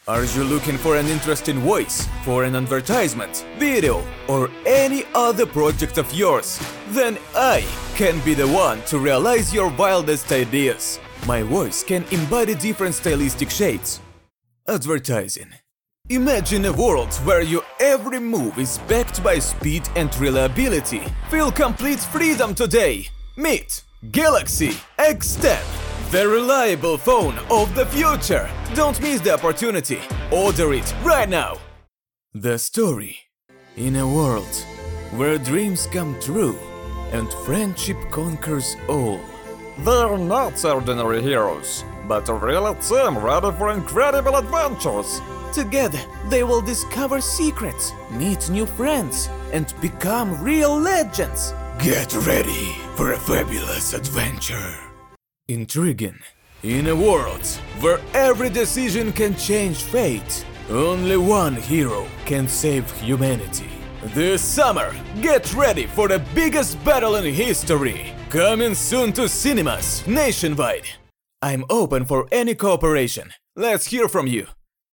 Are you looking for an interesting voice, for an advertisement, video, or any other project of yours? Then I can be the one to realize your wildest ideas. My voice can embody different stylistic shades. Advertising. Imagine a world where your every move is backed by speed and reliability. Feel complete freedom today. Meet Galaxy X10, the reliable phone of the future. Don't miss the opportunity. Order it right now. The story. In a world where dreams come true and friendship conquers all. They're not ordinary heroes, but a real team ready for incredible adventures. Together, they will discover secrets, meet new friends, and become real legends. Get ready for a fabulous adventure. Intriguing. In a world where every decision can change fate, only one hero can save humanity. This summer, get ready for the biggest battle in history. Coming soon to cinemas nationwide. I'm open for any cooperation. Let's hear from you.